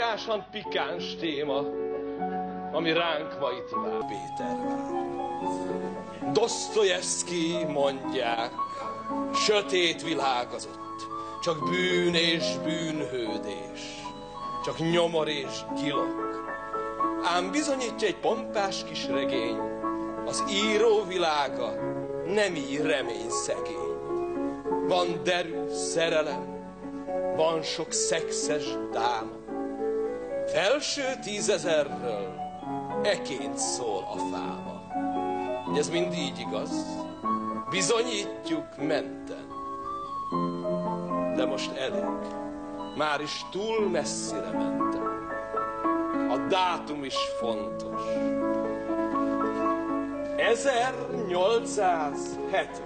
túlságosan pikáns téma, ami ránk ma itt vár. Pétervár. Dosztojevszky mondják, sötét világ az ott, csak bűn és bűnhődés, csak nyomor és gyilok. Ám bizonyítja egy pompás kis regény, az író világa nem így remény szegény. Van derű szerelem, van sok szexes dáma, felső 10 000-ről eként szól a fáma. Ez mind így igaz, bizonyítjuk menten. De most elég, már is túl messzire mentem. A dátum is fontos. 1870.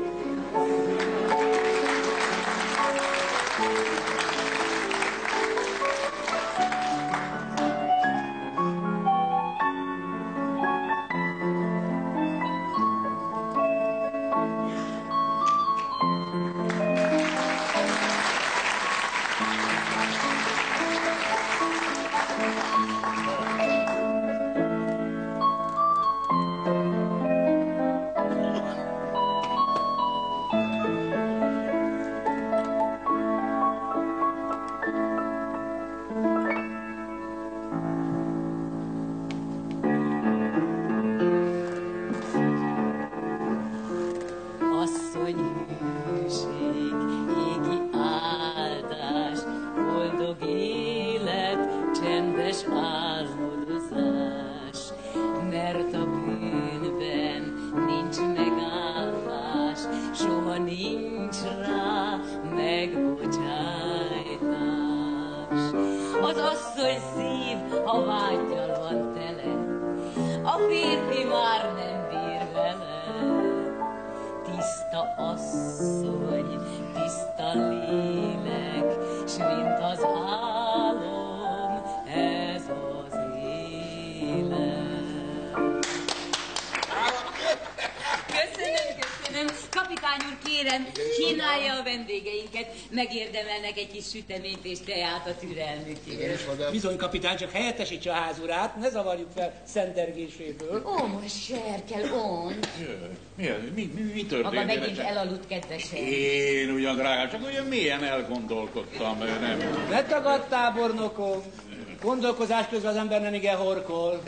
Megérdemelnek egy kis süteményt és teát a türelmükért. Bizony, kapitány, csak helyettesítse a házurát, ne zavarjuk fel szentergéséből. Ó, most Serkel, Mi történt? Maga megint elaludt, kedvesem. Én ugyan, drágám, csak olyan mélyen elgondolkodtam, nem? Ne tagad, tábornokom! Gondolkozás közben az ember nem igen horkol.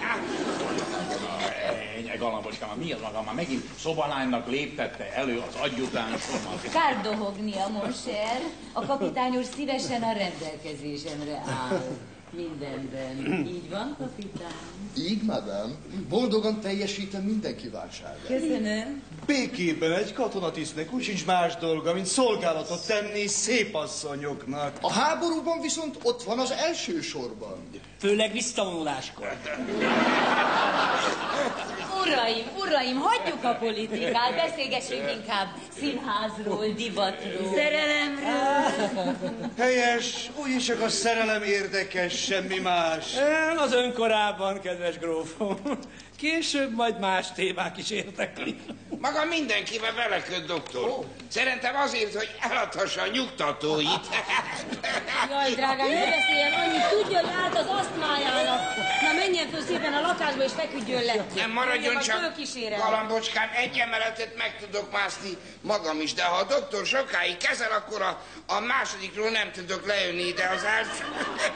Galambocskám, mi az maga? Már megint szobalánynak léptette elő az adjutánsomat. Kár dohognia, Monser. A kapitány úr szívesen a rendelkezésemre áll. Mindenben. Így van, kapitány? Így, madame. Boldogan teljesítem minden kívánságát. Köszönöm. Békében egy katonatisztnek úgy sincs más dolga, mint szolgálatot tenni szép asszonyoknak. A háborúban viszont ott van az első sorban. Főleg visszavonuláskor. Uraim, hagyjuk a politikát, beszélgessünk inkább színházról, divatról. Szerelemről. Helyes, úgyis csak a szerelem érdekes, semmi más. Az önkorában, kedves grófom. Később majd más témák is érdekli. Maga mindenkivel beleköt, doktor. Szerintem azért, hogy eladhassa a nyugtatóit. Jaj, drágám, ne beszéljen annyit, tudja, hogy állt az asztmájának. Na menjen föl szépen a lakásba és feküdjön le. Nem maradjon csak, Galambocskám, egy emeletet meg tudok mászni magam is, de ha a doktor sokáig kezel, akkor a másodikról nem tudok lejönni, de az első...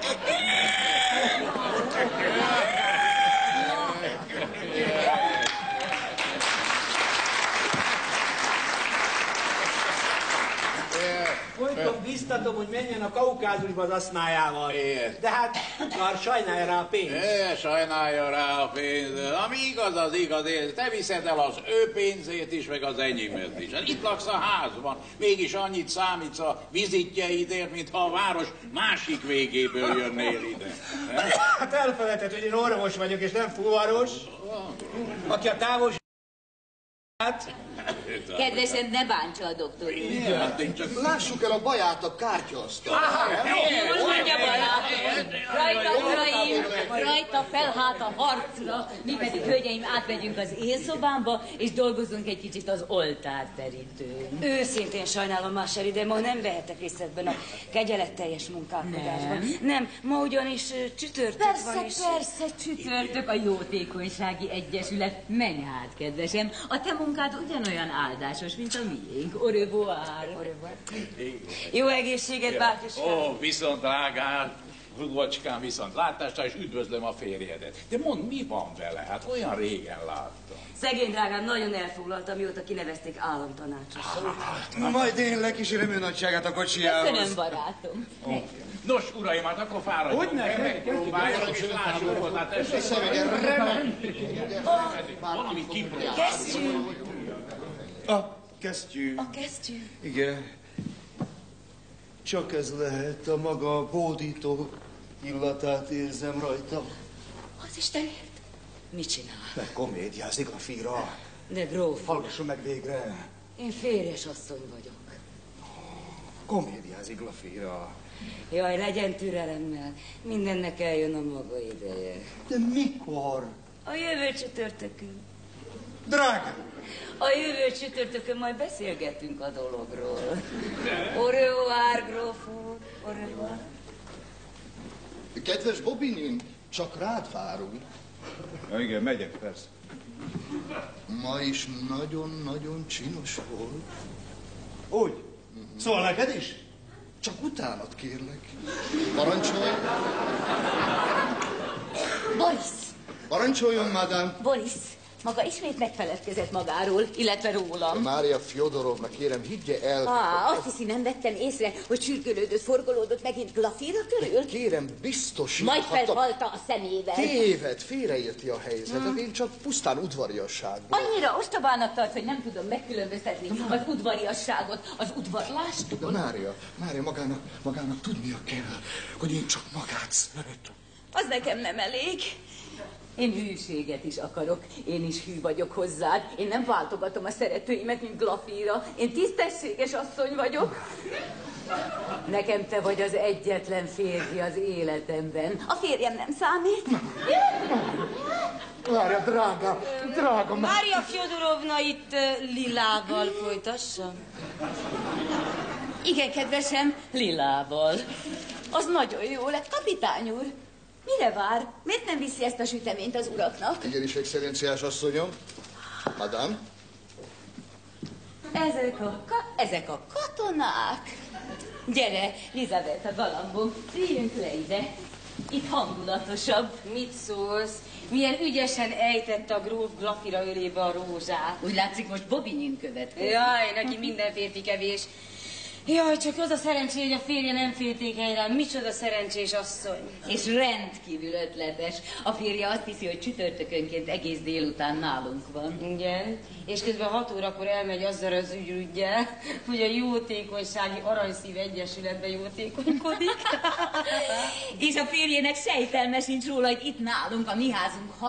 Folyton biztatom, hogy menjen a Kaukázusba az asznájával. De hát, már sajnálja rá a pénzt. Sajnálja rá a pénzt. Ami igaz, az igaz. Te viszed el az ő pénzét is, meg az enyémet is. Itt laksz a házban. Mégis annyit számítsz a vizitjeidért, mintha a város másik végéből jönnél ide. Hát elfelejtett, hogy én orvos vagyok, és nem fuvaros. Aki a távolság... Kedvesen, ne bántsa a doktor. Lássuk el a baját a kártyaasztal. Most mondja barátom. Rajta, uraim, rajta fel hát a harcra. Mi pedig, hölgyeim, átmegyünk az élszobámba, és dolgozunk egy kicsit az oltárterítőn. Őszintén sajnálom, Máseri, de ma nem vehetek részt ebben a kegyeletteljes munkálkodásban. Nem, ma ugyanis csütörtök van is. Persze, csütörtök a Jótékonysági Egyesület. Menj hát, kedvesem, a te munkád ugyanolyan áldásos, mint a miénk. Au revoir. Jó egészséget, bátyuskám. Ó, viszont drágám, hugocskám, viszont látásra, és üdvözlöm a férjedet. De mondd, mi van vele? Hát olyan régen láttam. Szegény drágám, nagyon elfoglaltam, mióta kinevezték államtanácsosra. Majd én lekísérem ő nagyságát a kocsijához. Köszönöm, barátom. Nos, uraim, hát akkor fáradjunk. Hogy ne? Megpróbáljuk, és lássuk hozzá, tessék. Valamit kipróbáljuk. Kesztyű! A kesztyű. A kesztyű. Igen. Csak ez lehet, a maga bódító illatát érzem rajta. Az Istenért! Mit csinál? Ne komédiázik a fira. De gróf, Hallgasson meg végre. én férjes asszony vagyok. Komédiázik a fira. Jaj, legyen türelemmel. Mindennek eljön a maga ideje. De mikor? A jövő csütörtökön. Drága! A jövő csütörtökön majd beszélgetünk a dologról. Au revoir, gróf úr. Au revoir. Kedves Bobinin, csak rád várunk. Ja, igen, megyek, persze. Ma is nagyon-nagyon csinos volt. Úgy? Szól neked is? Csak utánat kérlek. Parancsolj! Boris! Parancsoljon, madám! Boris! Maga ismét megfeledkezett magáról, illetve rólam. Mária Fjodorovna, kérem, higgye el... Azt hiszi, nem vettem észre, hogy sürgölődött, forgolódott megint Glafira körül? Kérem, biztos... Majd felhalta a szemével. Téved, félreérti a helyzetet, én csak pusztán udvariasságból. Annyira ostobának tart, hogy nem tudom megkülönböztetni az udvariasságot az udvarlástól. De Mária, magának tudnia kell, hogy én csak magát szeretem. Az nekem nem elég. Én hűséget is akarok. Én is hű vagyok hozzád. Én nem váltogatom a szeretőimet, mint Glafira. Én tisztességes asszony vagyok. Nekem te vagy az egyetlen férfi az életemben. A férjem nem számít. Mária, drága... Mária Fjodorovna itt Lilával folytassa? Igen, kedvesem, Lilával. Az nagyon jó lett, kapitány úr. Mire vár? Miért nem viszi ezt a süteményt az uraknak? Igenis, excellenciás asszonyom. Madame? Ezek a katonák. Gyere, Lizabeth a galambom, üljünk le ide. Itt hangulatosabb. Mit szólsz? Milyen ügyesen ejtette a gróf Glafira ölébe a rózsát. Úgy látszik, most Bobinin következik. Jaj, neki minden férfi kevés. Jaj, csak az a szerencsé, hogy a férje nem féltékeny rám. Micsoda szerencsés asszony. És rendkívül ötletes. A férje azt hiszi, hogy csütörtökönként egész délután nálunk van. Igen, és közben 6 órakor elmegy azzal az ügyrüggyel, hogy a Jótékonysági Aranyszív Egyesületben jótékonykodik. És a férjének sejtelme sincs róla, hogy itt nálunk, a mi házunk